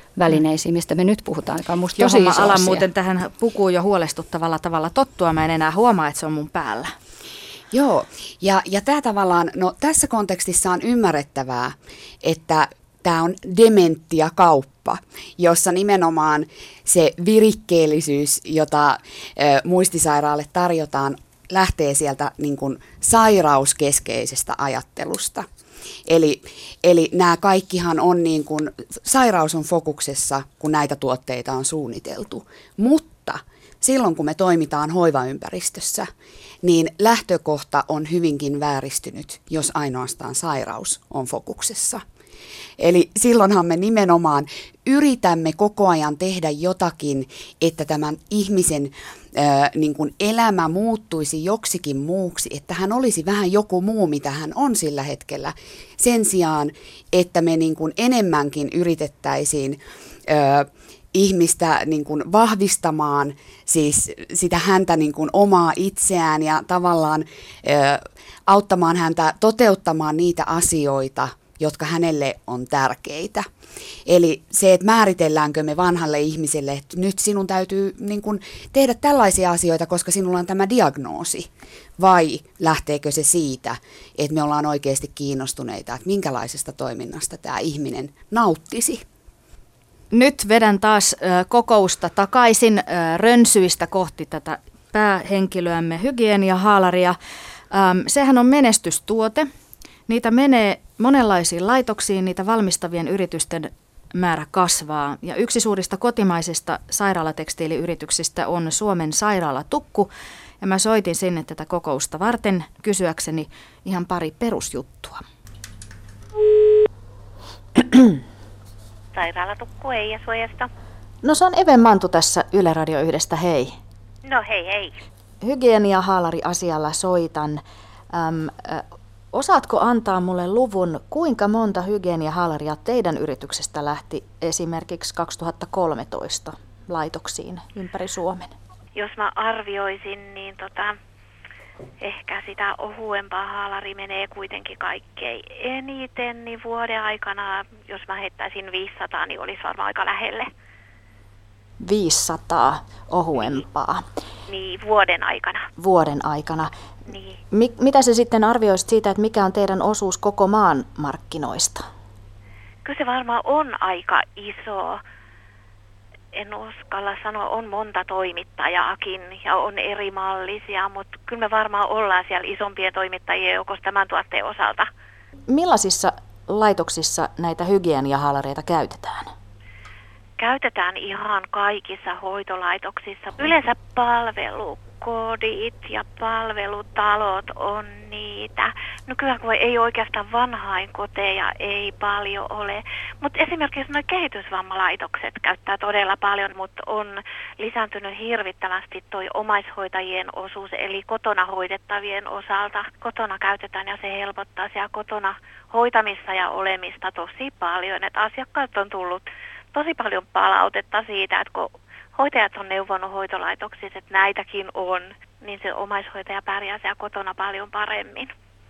välineisiin, mistä me nyt puhutaan, joka on musta Johon tosi mä iso alan asia. muuten tähän pukuun jo huolestuttavalla tavalla tottua. Mä en enää huomaa, että se on mun päällä. Joo, ja, ja tämä tavallaan, no tässä kontekstissa on ymmärrettävää, että tämä on dementia-kauppa, jossa nimenomaan se virikkeellisyys, jota ö, muistisairaalle tarjotaan, lähtee sieltä niin kuin sairauskeskeisestä ajattelusta. Eli, eli nämä kaikkihan on niin kuin, sairaus on fokuksessa, kun näitä tuotteita on suunniteltu, mutta silloin kun me toimitaan hoivaympäristössä, niin lähtökohta on hyvinkin vääristynyt, jos ainoastaan sairaus on fokuksessa. Eli silloinhan me nimenomaan yritämme koko ajan tehdä jotakin, että tämän ihmisen ää, niin kuin elämä muuttuisi joksikin muuksi, että hän olisi vähän joku muu, mitä hän on sillä hetkellä. Sen sijaan, että me niin kuin enemmänkin yritettäisiin ää, ihmistä niin kuin vahvistamaan siis sitä häntä niin kuin omaa itseään ja tavallaan ää, auttamaan häntä toteuttamaan niitä asioita, jotka hänelle on tärkeitä. Eli se, että määritelläänkö me vanhalle ihmiselle, että nyt sinun täytyy niin kuin tehdä tällaisia asioita, koska sinulla on tämä diagnoosi, vai lähteekö se siitä, että me ollaan oikeasti kiinnostuneita, että minkälaisesta toiminnasta tämä ihminen nauttisi. Nyt vedän taas ö, kokousta takaisin ö, rönsyistä kohti tätä päähenkilöämme hygieniahaalaria. Öm, sehän on menestystuote. Niitä menee monenlaisiin laitoksiin, niitä valmistavien yritysten määrä kasvaa. Ja yksi suurista kotimaisista sairaalatekstiiliyrityksistä on Suomen Sairaalatukku. Ja mä soitin sinne tätä kokousta varten kysyäkseni ihan pari perusjuttua. Sairaalatukku Eija Suojasta. No se on Eve Mantu tässä Yle Radio yhdestä, hei. No hei hei. Hygieniahaalari-asialla soitan. Äm, äh, osaatko antaa mulle luvun, kuinka monta hygieniahaalaria teidän yrityksestä lähti esimerkiksi kaksituhattakolmetoista laitoksiin ympäri Suomen? Jos mä arvioisin, niin tota, ehkä sitä ohuempaa haalari menee kuitenkin kaikkein eniten, niin vuoden aikana, jos mä heittäisin viisisataa, niin olisi varmaan aika lähelle. viisisataa ohuempaa. Niin, vuoden aikana. Vuoden aikana. Niin. Mi- mitä se sitten arvioisit siitä, että mikä on teidän osuus koko maan markkinoista? Kyllä se varmaan on aika iso. En uskalla sanoa, on monta toimittajaakin ja on eri mallisia, mutta kyllä me varmaan ollaan siellä isompien toimittajien joukossa tämän tuotteen osalta. Millaisissa laitoksissa näitä hygieniahaalareita käytetään? Käytetään ihan kaikissa hoitolaitoksissa. Yleensä palvelukodit ja palvelutalot on niitä. No kyllä kun ei oikeastaan vanhainkoteja ei paljon ole. Mutta esimerkiksi nuo kehitysvammalaitokset käyttää todella paljon, mutta on lisääntynyt hirvittävästi toi omaishoitajien osuus, eli kotona hoidettavien osalta. Kotona käytetään ja se helpottaa siellä kotona hoitamista ja olemista tosi paljon. Et asiakkaat on tullut tosi paljon palautetta siitä, että kun hoitajat on neuvonut hoitolaitoksissa, että näitäkin on, niin se omaishoitaja pärjää siellä kotona paljon paremmin.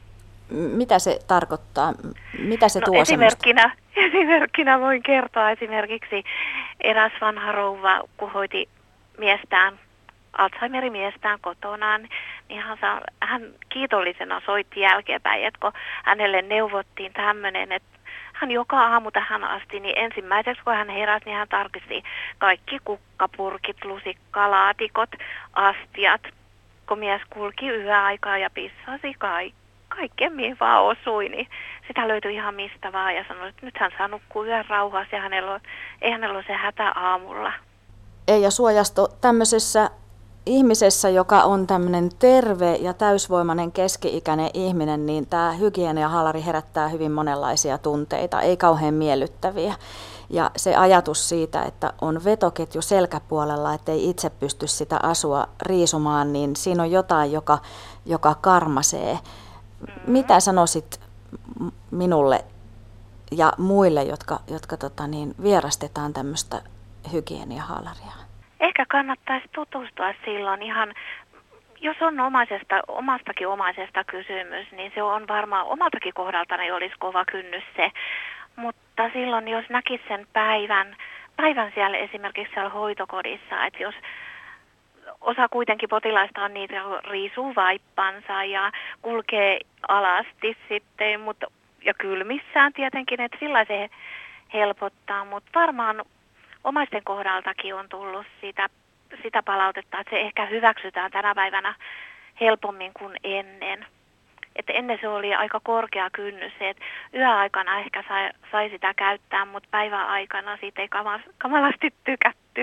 Mitä se tarkoittaa? Mitä se no, tuo esimerkkinä, esimerkkinä voin kertoa esimerkiksi eräs vanha rouva, kun hoiti miestään, Alzheimerin miestään kotonaan, niin hän, saa, hän kiitollisena soitti jälkeenpäin, että kun hänelle neuvottiin tämmöinen, että hän joka aamu tähän asti, niin ensimmäiseksi kun hän heräsi, niin hän tarkisti kaikki kukkapurkit, lusikkalaatikot, astiat. Kun mies kulki yöaikaa ja pissasi kaikki, kaikkeen mihin vaan osui, niin sitä löytyi ihan mistä vaan ja sanoi, että nyt hän saa nukkua yön rauhassa ja hänellä on, ei hänellä ole se hätä aamulla. Eija Suojasto, tämmöisessä ihmisessä, joka on tämmöinen terve ja täysvoimainen keski-ikäinen ihminen, niin tämä hygieniahaalari herättää hyvin monenlaisia tunteita, ei kauhean miellyttäviä. Ja se ajatus siitä, että on vetoketju selkäpuolella, ettei itse pysty sitä asua riisumaan, niin siinä on jotain, joka, joka karmasee. Mitä sanoisit minulle ja muille, jotka, jotka tota niin, vierastetaan tämmöistä hygieniahaalaria? Ehkä kannattaisi tutustua silloin ihan, jos on omaisesta, omastakin omaisesta kysymys, niin se on varmaan omaltakin kohdaltani olisi kova kynnys se. Mutta silloin, jos näkisi sen päivän, päivän siellä esimerkiksi siellä hoitokodissa, että jos osa kuitenkin potilaista on niitä, jotka riisuu vaippansa ja kulkee alasti sitten, mutta, ja kylmissään tietenkin, että sillä se helpottaa, mutta varmaan omaisten kohdaltakin on tullut sitä, sitä palautetta, että se ehkä hyväksytään tänä päivänä helpommin kuin ennen. Että ennen se oli aika korkea kynnys, että yöaikana ehkä sai, sai sitä käyttää, mutta päiväaikana siitä ei kamalasti tykätty.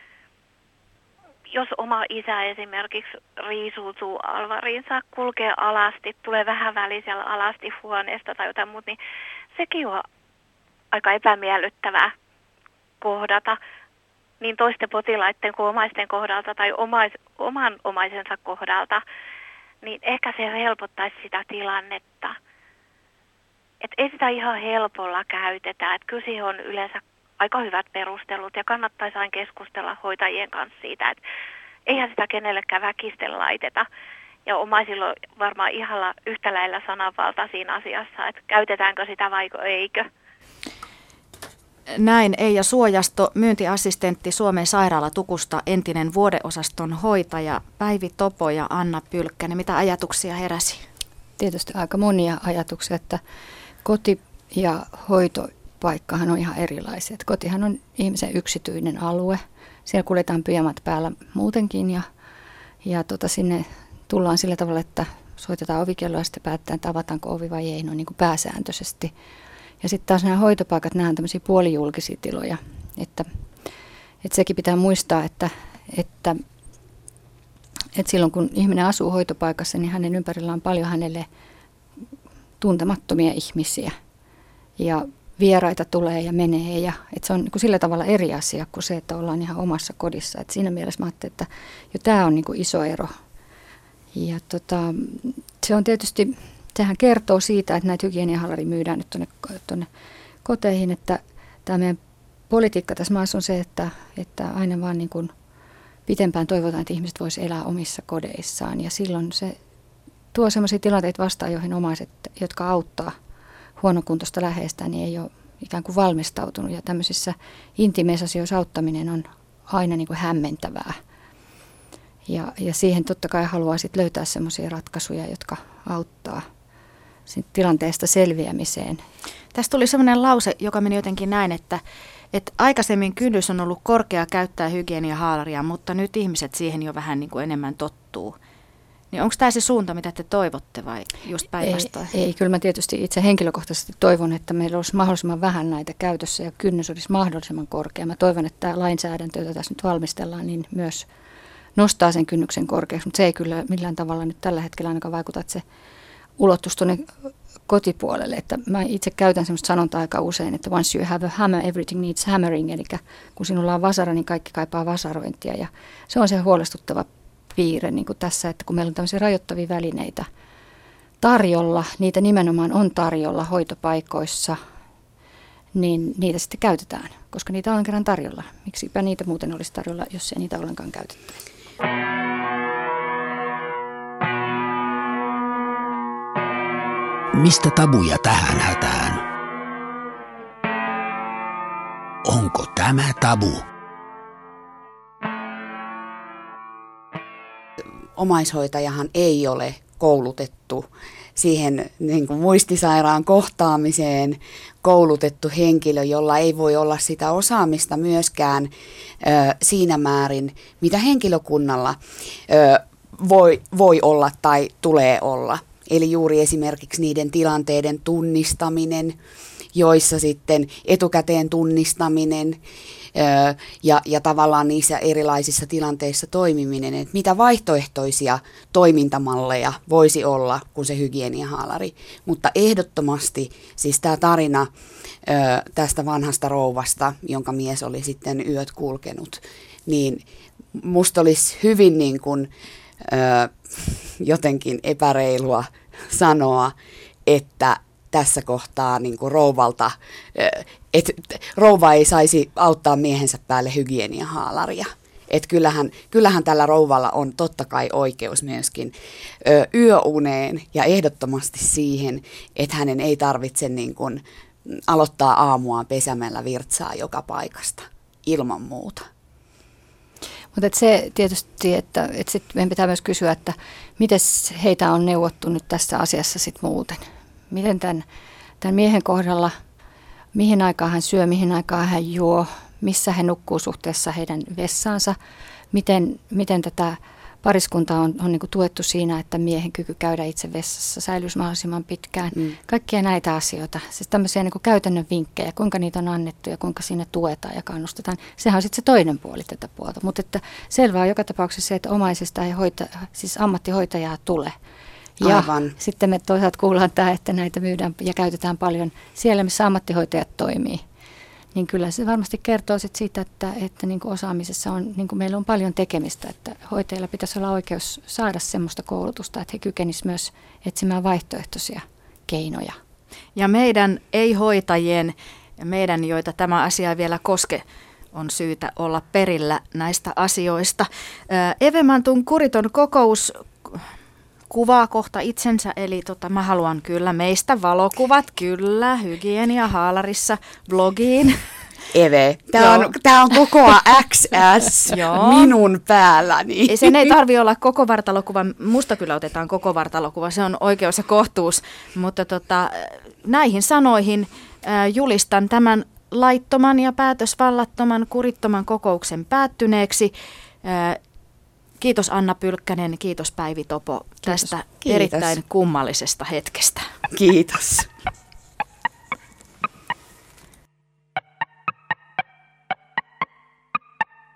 Jos oma isä esimerkiksi riisuutuu alvariinsa, kulkee alasti, tulee vähän välisellä alasti huoneesta tai jotain muuta, niin sekin on aika epämiellyttävää kohdata niin toisten potilaiden kuin omaisten kohdalta tai omais, oman omaisensa kohdalta, niin ehkä se helpottaisi sitä tilannetta. Et ei sitä ihan helpolla käytetä, että kyllä siihen on yleensä aika hyvät perustelut ja kannattaisi aina keskustella hoitajien kanssa siitä, että eihän sitä kenellekään väkisten laiteta. Ja omaisilla on varmaan ihalla yhtä lailla sananvalta siinä asiassa, että käytetäänkö sitä vai eikö. Näin Eija Suojasto, myyntiassistentti Suomen sairaalatukusta, entinen vuodeosaston hoitaja Päivi Topo ja Anna Pylkkänen. Mitä ajatuksia heräsi? Tietysti aika monia ajatuksia, että koti ja hoitopaikkahan on ihan erilaisia. Että kotihan on ihmisen yksityinen alue. Siellä kuljetaan pyjamat päällä muutenkin ja, ja tota, sinne tullaan sillä tavalla, että soitetaan ovikelloa ja sitten päätetään, että avataanko ovi vai ei, no niin kuin pääsääntöisesti. Ja sitten taas nämä hoitopaikat, nämä on tämmöisiä puolijulkisia tiloja, että, että sekin pitää muistaa, että, että, että silloin kun ihminen asuu hoitopaikassa, niin hänen ympärillä on paljon hänelle tuntemattomia ihmisiä ja vieraita tulee ja menee ja että se on niin kuin sillä tavalla eri asia kuin se, että ollaan ihan omassa kodissa. Et siinä mielessä mä ajattelin, että jo tämä on niin kuin iso ero. Ja tota, se on tietysti... Sehän kertoo siitä, että näitä hygieniahallaria myydään nyt tuonne, tuonne koteihin, että tämä meidän politiikka tässä maassa on se, että, että aina vaan niin kuin pitempään toivotaan, että ihmiset voisivat elää omissa kodeissaan. Ja silloin se tuo sellaisia tilanteita vastaan, joihin omaiset, jotka auttaa huonokuntoista läheistä, niin ei ole ikään kuin valmistautunut. Ja tämmöisissä intiimeissä asioissa auttaminen on aina niin kuin hämmentävää. Ja, ja siihen totta kai haluaa sit löytää sellaisia ratkaisuja, jotka auttaa tilanteesta selviämiseen. Tästä tuli sellainen lause, joka meni jotenkin näin, että, että aikaisemmin kynnys on ollut korkea käyttää hygieniahaalaria, mutta nyt ihmiset siihen jo vähän niin kuin enemmän tottuu. Niin onko tämä se suunta, mitä te toivotte vai just päinvastoin? Ei, ei, kyllä mä tietysti itse henkilökohtaisesti toivon, että meillä olisi mahdollisimman vähän näitä käytössä ja kynnys olisi mahdollisimman korkea. Mä toivon, että tämä lainsäädäntö, jota tässä nyt valmistellaan, niin myös nostaa sen kynnyksen korkeaksi, mutta se ei kyllä millään tavalla nyt tällä hetkellä ainakaan vaikuta, että se ulottuisi tuonne kotipuolelle. Että mä itse käytän semmoista sanontaa aika usein, että once you have a hammer, everything needs hammering, eli kun sinulla on vasara, niin kaikki kaipaa vasarointia, ja se on se huolestuttava piirre niin kuin tässä, että kun meillä on tämmöisiä rajoittavia välineitä tarjolla, niitä nimenomaan on tarjolla hoitopaikoissa, niin niitä sitten käytetään, koska niitä on kerran tarjolla. Miksipä niitä muuten olisi tarjolla, jos ei niitä ollenkaan käytettäisi. Mistä tabuja tähän hätään? Onko tämä tabu? Omaishoitajahan ei ole koulutettu siihen niin kuin muistisairaan kohtaamiseen, koulutettu henkilö, jolla ei voi olla sitä osaamista myöskään ö, siinä määrin, mitä henkilökunnalla ö, voi, voi olla tai tulee olla. Eli juuri esimerkiksi niiden tilanteiden tunnistaminen, joissa sitten etukäteen tunnistaminen ö, ja, ja tavallaan niissä erilaisissa tilanteissa toimiminen, että mitä vaihtoehtoisia toimintamalleja voisi olla kuin se hygieniahaalari. Mutta ehdottomasti siis tämä tarina ö, tästä vanhasta rouvasta, jonka mies oli sitten yöt kulkenut, niin musta olisi hyvin niin kuin, ö, jotenkin epäreilua sanoa, että tässä kohtaa niin kuin rouvalta, että rouva ei saisi auttaa miehensä päälle hygieniahaalaria. Että kyllähän, kyllähän tällä rouvalla on totta kai oikeus myöskin ö, yöuneen ja ehdottomasti siihen, että hänen ei tarvitse niin kuin aloittaa aamuaan pesämällä virtsaa joka paikasta. ilman muuta. Mutta se tietysti, että, että sit meidän pitää myös kysyä, että miten heitä on neuvottu nyt tässä asiassa sit muuten. Miten tämän, tämän miehen kohdalla, mihin aikaan hän syö, mihin aikaan hän juo, missä hän nukkuu suhteessa heidän vessaansa, miten, miten tätä pariskuntaa on, on niin kuin tuettu siinä, että miehen kyky käydä itse vessassa säilyisi mahdollisimman pitkään. Mm. Kaikkia näitä asioita, siis tämmöisiä niin kuin käytännön vinkkejä, kuinka niitä on annettu ja kuinka siinä tuetaan ja kannustetaan. Sehän on sitten se toinen puoli tätä puolta, mutta että selvää on joka tapauksessa se, että omaisista ei hoita, siis ammattihoitajaa tule. Ja Aivan. sitten me toisaalta kuullaan tämä, että näitä myydään ja käytetään paljon siellä, missä ammattihoitajat toimii. Niin kyllä se varmasti kertoo sit siitä, että, että niin kuin osaamisessa on, niin kuin meillä on paljon tekemistä, että hoitajilla pitäisi olla oikeus saada semmoista koulutusta, että he kykenisivät myös etsimään vaihtoehtoisia keinoja. Ja meidän ei-hoitajien ja meidän, joita tämä asia ei vielä koske, on syytä olla perillä näistä asioista. Evemantun kuriton kokous kuvaa kohta itsensä, eli tota, mä haluan kyllä meistä valokuvat, kyllä, hygienia haalarissa, blogiin. Eve, tämä on, tää on koko X S minun päälläni. Sen ei tarvitse olla koko vartalokuva, musta kyllä otetaan koko vartalokuva, se on oikeus ja kohtuus, mutta tota, näihin sanoihin äh, julistan tämän laittoman ja päätösvallattoman kurittoman kokouksen päättyneeksi. Äh, Kiitos Anna Pylkkänen, kiitos Päivi Topo tästä Kiitos. erittäin kummallisesta hetkestä. Kiitos.